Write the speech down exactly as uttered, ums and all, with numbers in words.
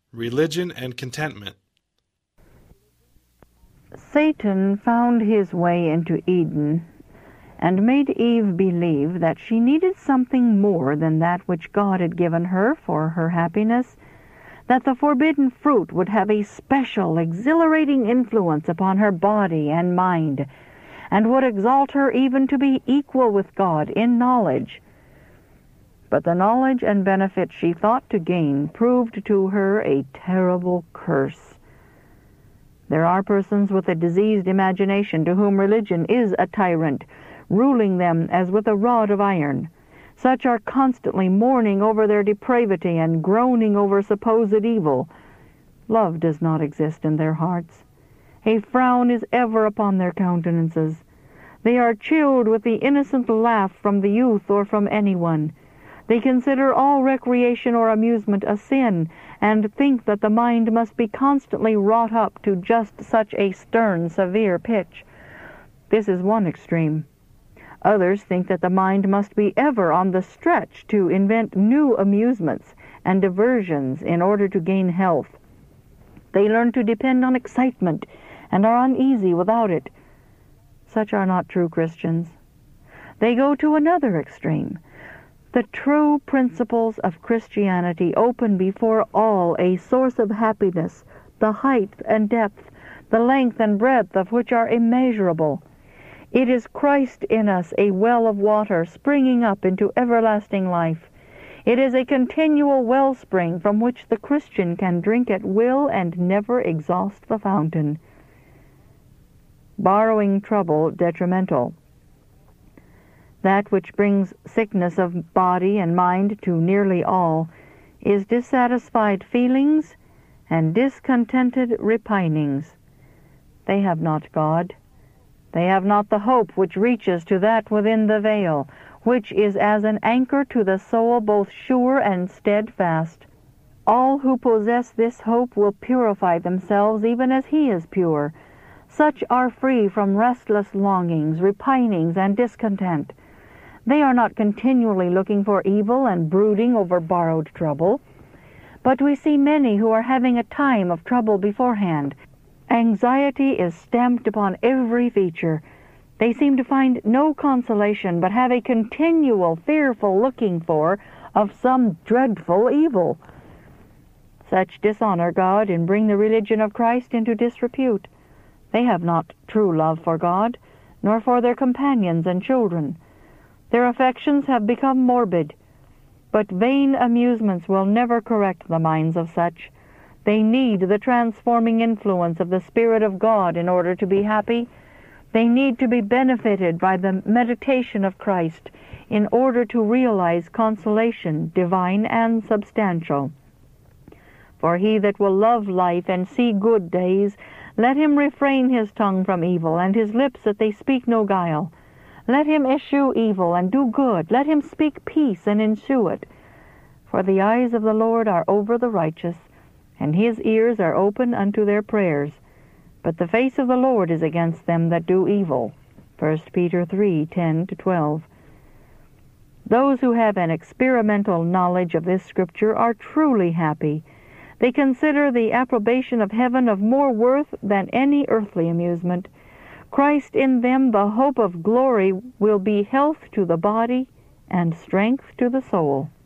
Religion and Contentment. Satan found his way into Eden and made Eve believe that she needed something more than that which God had given her for her happiness, that the forbidden fruit would have a special, exhilarating influence upon her body and mind, and would exalt her even to be equal with God in knowledge. But the knowledge and benefit she thought to gain proved to her a terrible curse. There are persons with a diseased imagination to whom religion is a tyrant, ruling them as with a rod of iron. Such are constantly mourning over their depravity and groaning over supposed evil. Love does not exist in their hearts. A frown is ever upon their countenances. They are chilled with the innocent laugh from the youth or from anyone. They consider all recreation or amusement a sin, and think that the mind must be constantly wrought up to just such a stern, severe pitch. This is one extreme. Others think that the mind must be ever on the stretch to invent new amusements and diversions in order to gain health. They learn to depend on excitement and are uneasy without it. Such are not true Christians. They go to another extreme. The true principles of Christianity open before all a source of happiness, the height and depth, the length and breadth of which are immeasurable. It is Christ in us, a well of water springing up into everlasting life. It is a continual wellspring from which the Christian can drink at will and never exhaust the fountain. Borrowing trouble detrimental. That which brings sickness of body and mind to nearly all is dissatisfied feelings and discontented repinings. They have not God. They have not the hope which reaches to that within the veil, which is as an anchor to the soul both sure and steadfast. All who possess this hope will purify themselves even as he is pure. Such are free from restless longings, repinings, and discontent. They are not continually looking for evil and brooding over borrowed trouble. But we see many who are having a time of trouble beforehand. Anxiety is stamped upon every feature. They seem to find no consolation, but have a continual fearful looking for of some dreadful evil. Such dishonor God and bring the religion of Christ into disrepute. They have not true love for God, nor for their companions and children. Their affections have become morbid, but vain amusements will never correct the minds of such. They need the transforming influence of the Spirit of God in order to be happy. They need to be benefited by the meditation of Christ in order to realize consolation, divine and substantial. For he that will love life and see good days, let him refrain his tongue from evil, and his lips that they speak no guile. Let him eschew evil and do good. Let him speak peace and ensue it. For the eyes of the Lord are over the righteous, and his ears are open unto their prayers. But the face of the Lord is against them that do evil. First Peter three, ten to twelve. Those who have an experimental knowledge of this Scripture are truly happy. They consider the approbation of heaven of more worth than any earthly amusement. Christ in them, the hope of glory, will be health to the body and strength to the soul.